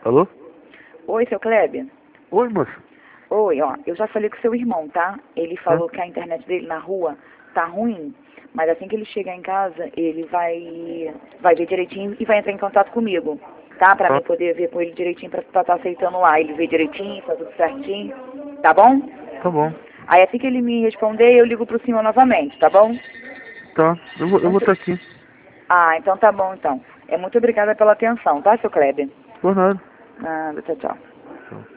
Alô? Oi, seu Kleber. Oi, moça. Oi, ó, eu já falei com seu irmão, tá? Ele falou que a internet dele na rua tá ruim, mas assim que ele chegar em casa, ele vai ver direitinho e vai entrar em contato comigo, tá? Pra mim poder ver com ele direitinho pra tá aceitando lá. Ele vê direitinho, tá tudo certinho, tá bom? Tá bom. Aí assim que ele me responder, eu ligo pro senhor novamente, tá bom? Tá. Eu vou estar aqui. Ah, então tá bom, então. Muito obrigada pela atenção, tá, seu Kleber? Por nada. Nada, tchau, tchau. Tchau.